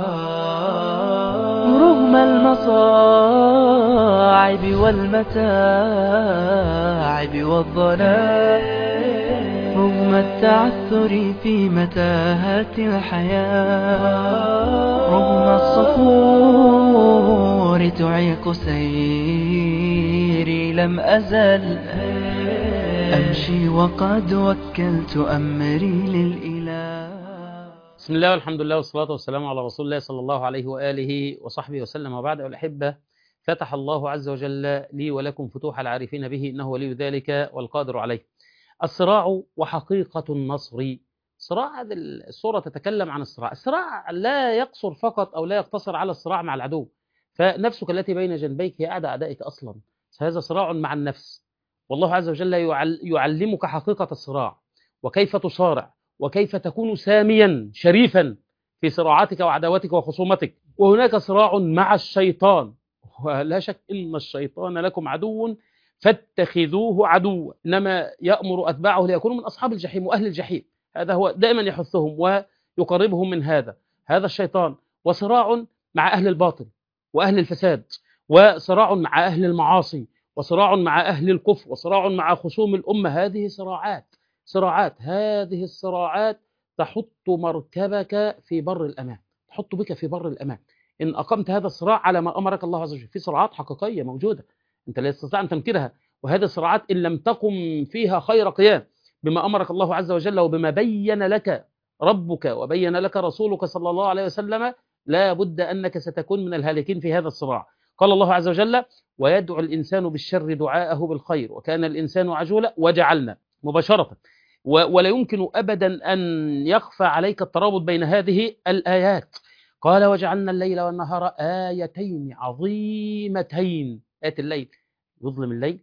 رغم المصاعب والمتاعب والضلال، رغم التعثر في متاهات الحياة، رغم الصخور تعيق سيري، لم أزل أمشي وقد وكلت أمري للإله. بسم الله والحمد لله والصلاة والسلام على رسول الله صلى الله عليه وآله وصحبه وسلم، وبعد. الأحبة، فتح الله عز وجل لي ولكم فتوح العارفين به، إنه ولي ذلك والقادر عليه. الصراع وحقيقة النصر. صراع، هذه السورة تتكلم عن الصراع. الصراع لا يقصر فقط أو لا يقتصر على الصراع مع العدو، فنفسك التي بين جنبيك هي أعدى أعدائك أصلا. هذا صراع مع النفس، والله عز وجل يعلمك حقيقة الصراع، وكيف تصارع، وكيف تكون ساميا شريفا في صراعاتك وعداوتك وخصومتك. وهناك صراع مع الشيطان، ولا شك إن الشيطان لكم عدو فاتخذوه عدوا، إنما يأمر أتباعه ليكونوا من أصحاب الجحيم وأهل الجحيم. هذا هو دائما يحثهم ويقربهم من هذا الشيطان. وصراع مع أهل الباطل وأهل الفساد، وصراع مع أهل المعاصي، وصراع مع أهل الكفر، وصراع مع خصوم الأمة. هذه صراعات هذه الصراعات تحط مركبك في بر الأمان، تحط بك في بر الأمان إن أقمت هذا الصراع على ما أمرك الله عز وجل. في صراعات حقيقية موجودة أنت لا تستطيع أن تنكرها، وهذه الصراعات إن لم تقم فيها خير قيام بما أمرك الله عز وجل وبما بين لك ربك وبين لك رسولك صلى الله عليه وسلم، لا بد أنك ستكون من الهالكين في هذا الصراع. قال الله عز وجل: ويدعو الإنسان بالشر دعاءه بالخير وكان الإنسان عجولا وجعلنا مباشرة. ولا يمكن أبدا أن يخفى عليك الترابط بين هذه الآيات. قال: وجعلنا الليل والنهار آيتين عظيمتين. آية الليل يظلم الليل،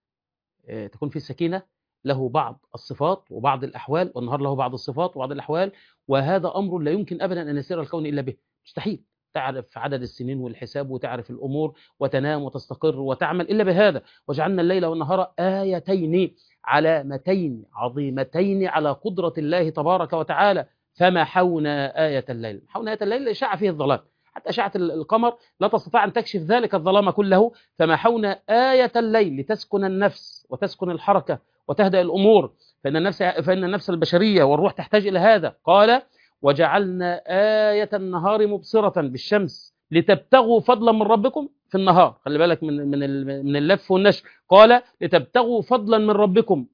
تكون في السكينة، له بعض الصفات وبعض الأحوال، والنهار له بعض الصفات وبعض الأحوال. وهذا أمر لا يمكن أبدا أن يسير الكون إلا به، مستحيل تعرف عدد السنين والحساب وتعرف الأمور وتنام وتستقر وتعمل إلا بهذا. وجعلنا الليل والنهار آيتين، علامتين عظيمتين على قدرة الله تبارك وتعالى. فمحونا آية الليل. محونا آية الليل إشاع فيه الظلام، حتى أشعة القمر لا تستطيع أن تكشف ذلك الظلام كله. فمحونا آية الليل لتسكن النفس وتسكن الحركة وتهدأ الأمور، فإن النفس البشرية والروح تحتاج إلى هذا. قال: وجعلنا آية النهار مبصرة بالشمس لتبتغوا فضلا من ربكم في النهار. خلي بالك من اللف والنشر. قال: لتبتغوا فضلا من ربكم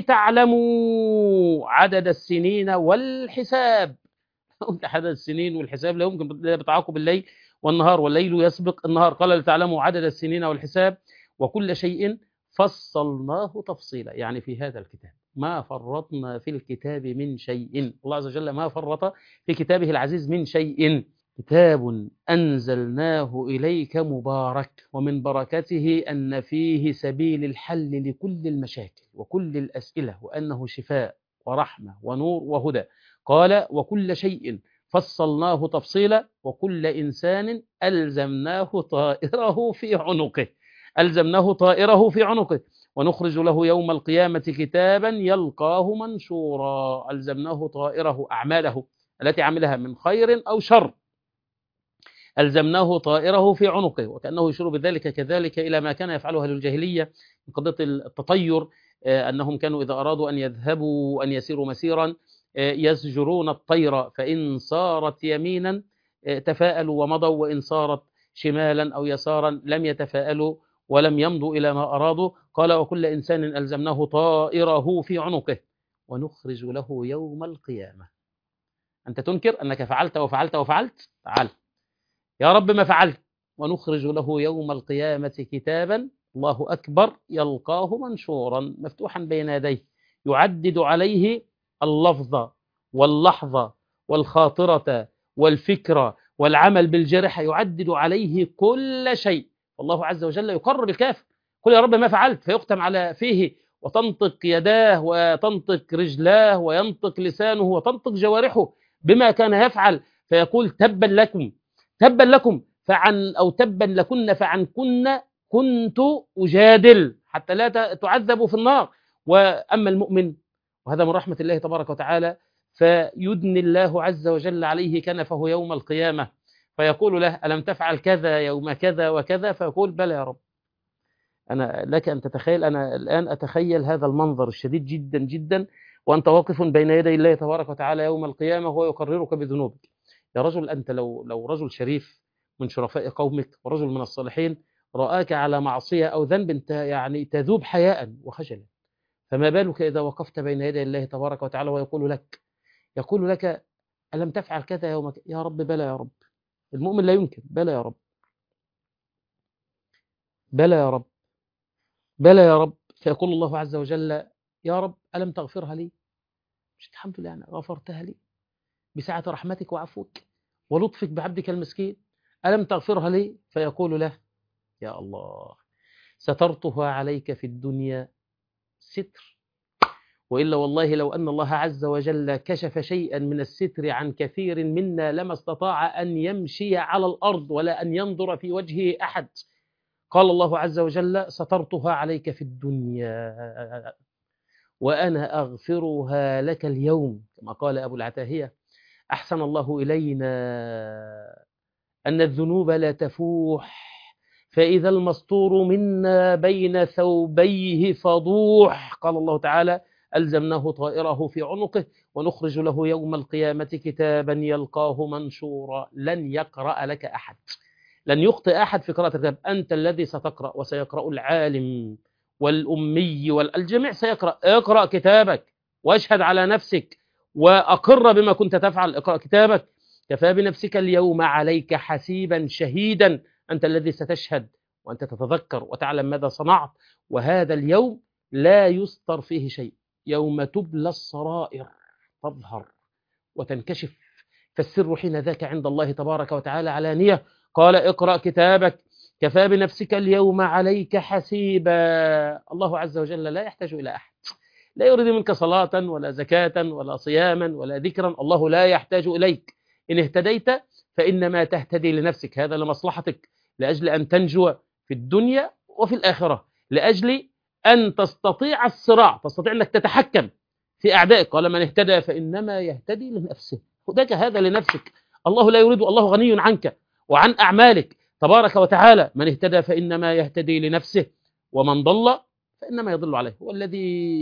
ولتعلموا عدد السنين والحساب. عدد السنين والحساب لا يمكن بتعاقب الليل والنهار، والليل يسبق النهار. قال: لتعلموا عدد السنين والحساب وكل شيء فصلناه تفصيلا. يعني في هذا الكتاب ما فرطنا في الكتاب من شيء. الله عز وجل ما فرط في كتابه العزيز من شيء. كتاب أنزلناه إليك مبارك، ومن بركته أن فيه سبيل الحل لكل المشاكل وكل الأسئلة، وأنه شفاء ورحمة ونور وهدى. قال: وكل شيء فصلناه تفصيلا وكل إنسان ألزمناه طائره في عنقه. ألزمناه طائره في عنقه ونخرج له يوم القيامة كتابا يلقاه منشورا. ألزمناه طائره، أعماله التي عملها من خير أو شر، ألزمناه طائره في عنقه. وكأنه يشير بذلك كذلك إلى ما كان يفعله أهل الجاهلية من قضية التطير، أنهم كانوا إذا أرادوا أن يذهبوا أن يسيروا مسيرا يزجرون الطير، فإن صارت يمينا تفاءلوا ومضوا، وإن صارت شمالا أو يسارا لم يتفاءلوا ولم يمضوا إلى ما أرادوا. قال: وكل إنسان ألزمناه طائره في عنقه ونخرج له يوم القيامة. أنت تنكر أنك فعلت وفعلت وفعلت؟ تعال يا رب ما فعلت. ونخرج له يوم القيامة كتابا، الله أكبر، يلقاه منشورا مفتوحا بين يديه، يعدد عليه اللفظة واللحظة والخاطرة والفكرة والعمل بالجرح، يعدد عليه كل شيء. والله عز وجل يقرر الكافر: قل يا رب ما فعلت، فيختم على فيه وتنطق يداه وتنطق رجلاه وينطق لسانه وتنطق جوارحه بما كان يفعل، فيقول: تبا لكم، تبا لكم فعن، أو تبا لكن فعن كنت أجادل، حتى لا تعذبوا في النار. وأما المؤمن، وهذا من رحمة الله تبارك وتعالى، فيدني الله عز وجل عليه كنفه يوم القيامة، فيقول له ألم تفعل كذا يوم كذا وكذا؟ فيقول بلى يا رب. أنا لك أن تتخيل، أنا الآن أتخيل هذا المنظر الشديد جدا جدا، وأنت واقف بين يدي الله تبارك وتعالى يوم القيامة وهو يقررك بذنوبك. يا رجل أنت لو رجل شريف من شرفاء قومك ورجل من الصالحين رآك على معصية أو ذنب يعني تذوب حياء وخجلا، فما بالك إذا وقفت بين يدي الله تبارك وتعالى يقول لك ألم تفعل كذا يوم كذا؟ يا رب بلى يا رب. المؤمن لا يمكن بلى يا رب، بلى يا رب، بلى يا رب. فيقول الله عز وجل يا رب ألم تغفرها لي؟ مش الحمد لله أنا غفرتها لي بسعة رحمتك وعفوك ولطفك بعبدك المسكين، ألم تغفرها لي؟ فيقول له يا الله سترتها عليك في الدنيا ستر، وإلا والله لو أن الله عز وجل كشف شيئا من الستر عن كثير منا لما استطاع أن يمشي على الأرض ولا أن ينظر في وجهه أحد. قال الله عز وجل سترتها عليك في الدنيا وأنا أغفرها لك اليوم، كما قال أبو العتاهية أحسن الله إلينا أن الذنوب لا تفوح، فإذا المستور منا بين ثوبيه فضوح. قال الله تعالى ألزمناه طائره في عنقه ونخرج له يوم القيامة كتابا يلقاه منشورا لن يقرأ لك أحد، لن يخطئ أحد في قراءة الكتاب، أنت الذي ستقرأ وسيقرأ العالم والأمي والجميع سيقرأ. اقرأ كتابك واشهد على نفسك وأقر بما كنت تفعل. اقرأ كتابك كفى بنفسك اليوم عليك حسيبا شهيدا، أنت الذي ستشهد وأنت تتذكر وتعلم ماذا صنعت، وهذا اليوم لا يستر فيه شيء، يوم تبلى السرائر تظهر وتنكشف، فالسر حين ذاك عند الله تبارك وتعالى علانية. قال اقرأ كتابك كفى بنفسك اليوم عليك حسيبا. الله عز وجل لا يحتاج إلى أحد، لا يريد منك صلاة ولا زكاة ولا صياما ولا ذكرا، الله لا يحتاج إليك. إن اهتديت فإنما تهتدي لنفسك، هذا لمصلحتك، لأجل أن تنجو في الدنيا وفي الآخرة، لأجل أن تستطيع الصراع، تستطيع أنك تتحكم في أعدائك. قال من اهتدى فإنما يهتدي لنفسه، هداك هذا لنفسك، الله لا يريد، الله غني عنك وعن أعمالك تبارك وتعالى. من اهتدى فإنما يهتدي لنفسه ومن ضل فإنما يضل عليه، هو الذي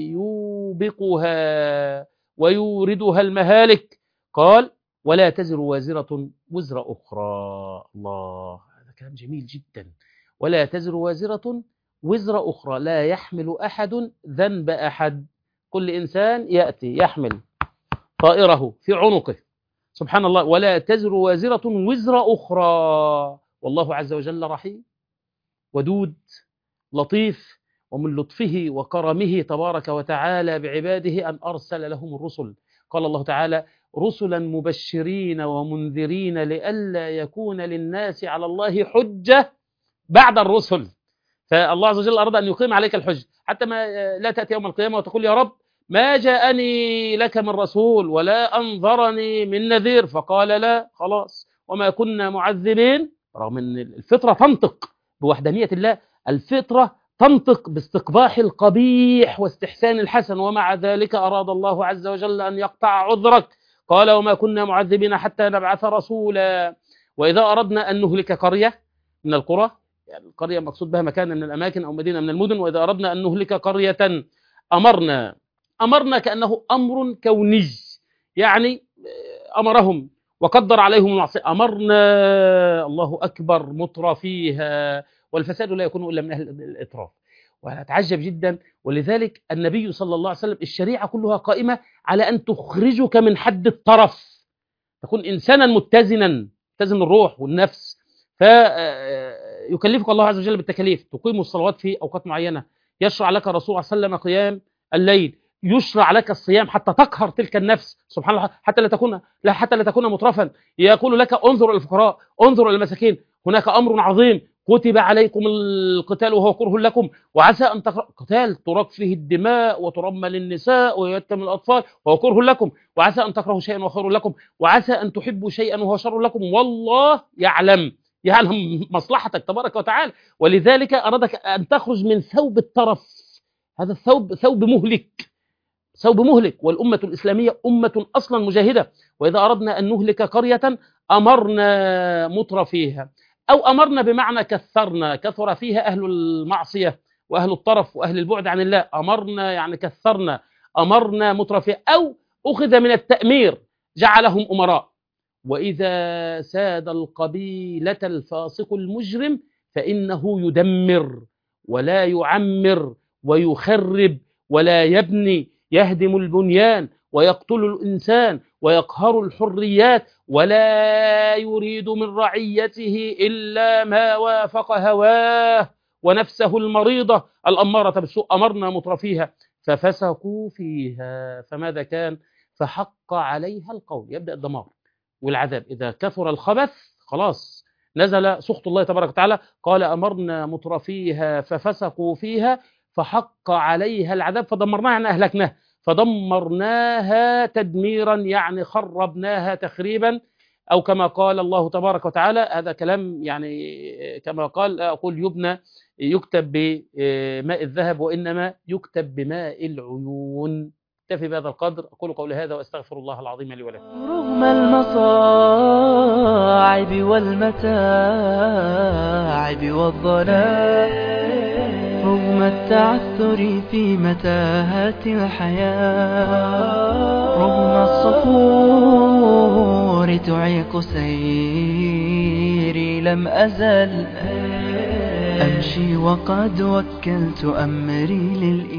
يوبقها ويوردها المهالك. قال ولا تزر وازرة وزر أخرى. الله هذا كلام جميل جدا. ولا تزر وازرة وزر أخرى، لا يحمل أحد ذنب أحد، كل إنسان يأتي يحمل طائره في عنقه، سبحان الله. ولا تزر وازرة وزر أخرى، والله عز وجل رحيم ودود لطيف، ومن لطفه وكرمه تبارك وتعالى بعباده أن أرسل لهم الرسل. قال الله تعالى رسلا مبشرين ومنذرين لئلا يكون للناس على الله حجة بعد الرسل. فالله عز وجل أراد أن يقيم عليك الحج حتى ما لا تأتي يوم القيامة وتقول يا رب ما جاءني لك من رسول ولا أنظرني من نذير، فقال لا خلاص وما كنا معذبين، رغم أن الفطرة تنطق بوحدانية الله، الفطرة تنطق باستقباح القبيح واستحسان الحسن، ومع ذلك أراد الله عز وجل أن يقطع عذرك. قال وما كنا معذبين حتى نبعث رسولا. وإذا أردنا أن نهلك قرية من القرى، يعني القرية مقصود بها مكان من الأماكن أو مدينة من المدن، وإذا أردنا أن نهلك قرية أمرنا كأنه أمر كوني، يعني أمرهم وقدر عليهم المعصية، أمرنا الله أكبر مترفيها، والفساد لا يكون إلا من أهل الإطراف. وأنا أتعجب جدا، ولذلك النبي صلى الله عليه وسلم الشريعة كلها قائمة على أن تخرجك من حد الطرف، تكون إنسانا متزنا، تزن الروح والنفس. فيكلفك الله عز وجل بالتكاليف، تقيم الصلوات في أوقات معينة، يشرع لك الرسول صلى الله عليه وسلم قيام الليل، يشرع لك الصيام حتى تقهر تلك النفس، سبحان الله، حتى لا تكون مترفا. يقول لك انظر إلى الفقراء، انظر إلى المساكين، هناك أمر عظيم كتب عليكم القتال وهو كره لكم، وعسى أن تكرهوا قتال تراق فيه الدماء وترمل النساء ويتم الأطفال وهو كره لكم، وعسى أن تكرهوا شيئا وهو خير لكم، وعسى أن تحبوا شيئا وهو شر لكم، والله يعلم مصلحتك تبارك وتعالى. ولذلك أرادك أن تخرج من ثوب الطرف، هذا الثوب ثوب مهلك، ثوب مهلك، والأمة الإسلامية أمة أصلا مجاهدة. وإذا أردنا أن نهلك قرية أمرنا مترفيها، أو أمرنا بمعنى كثرنا، كثر فيها أهل المعصية وأهل الطرف وأهل البعد عن الله، أمرنا يعني كثرنا، أمرنا مترفيها، أو أخذ من التأمير جعلهم أمراء. وإذا ساد القبيلة الفاسق المجرم فإنه يدمر ولا يعمر ويخرب ولا يبني، يهدم البنيان ويقتل الإنسان ويقهر الحريات، ولا يريد من رعيته إلا ما وافق هواه ونفسه المريضة الأمارة بالسوء. أمرنا مترفيها ففسقوا فيها، فماذا كان؟ فحق عليها القول. يبدأ الدمار والعذاب. إذا كثر الخبث خلاص نزل سخط الله تبارك وتعالى. قال أمرنا مترفيها ففسقوا فيها فحق عليها العذاب فدمرناها، يعني أهلكناها، فدمرناها تدميرا يعني خربناها تخريبا، أو كما قال الله تبارك وتعالى. هذا كلام يعني كما قال أقول يبنى يكتب بماء الذهب وإنما يكتب بماء العيون. اكتفي بهذا القدر. أقول قولي هذا وأستغفر الله العظيم لي ولكم. رغم المصاعب والمتاعب والضلال، رغم التعثر في متاهات الحياة، رغم الصخور تعيق سيري، لم أزل أمشي وقد وكلت أمري للإله.